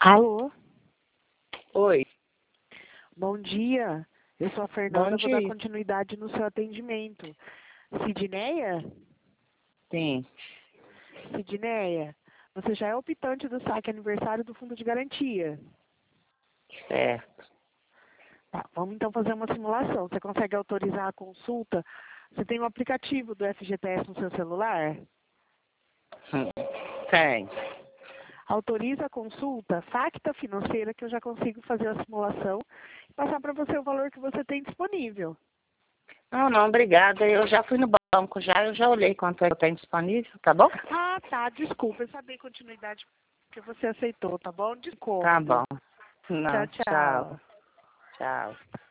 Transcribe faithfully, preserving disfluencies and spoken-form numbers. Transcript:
Alô? Oi, Bom dia. Eu sou a bom Fernanda, vou dar dia. continuidade no seu atendimento. Sidneia? Sim, Sidneia, você já é optante do saque aniversário do Fundo de Garantia. certo. Tá, vamos então fazer uma simulação. Você consegue autorizar a consulta? Você tem o aplicativo do F G T S no seu celular? Hum, Tem. Autoriza a consulta, facta financeira, que eu já consigo fazer a simulação e passar para você o valor que você tem disponível. Não, não, obrigada. Eu já fui no banco já, eu já olhei quanto é que eu tenho disponível, tá bom? Ah, tá, desculpa, eu só dei continuidade porque você aceitou, tá bom? Tá Desconto. bom. Não, Tchau, tchau, tchau. tchau.